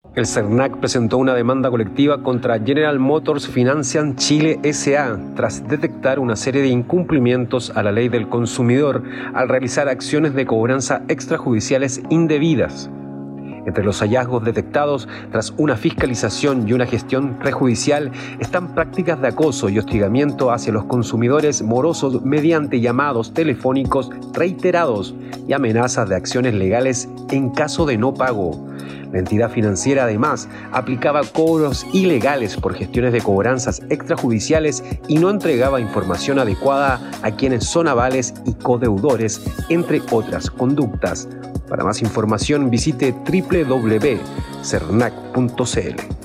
El CERNAC presentó una demanda colectiva contra General Motors Financial Chile S.A. tras detectar una serie de incumplimientos a la ley del consumidor al realizar acciones de cobranza extrajudiciales indebidas. Entre los hallazgos detectados tras una fiscalización y una gestión prejudicial están prácticas de acoso y hostigamiento hacia los consumidores morosos mediante llamados telefónicos reiterados y amenazas de acciones legales en caso de no pago. La entidad financiera además aplicaba cobros ilegales por gestiones de cobranzas extrajudiciales y no entregaba información adecuada a quienes son avales y codeudores, entre otras conductas. Para más información visite www.cernac.cl.